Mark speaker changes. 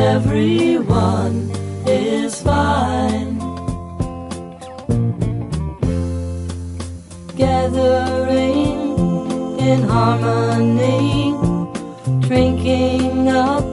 Speaker 1: everyone is fine. Gathering in harmony, drinking up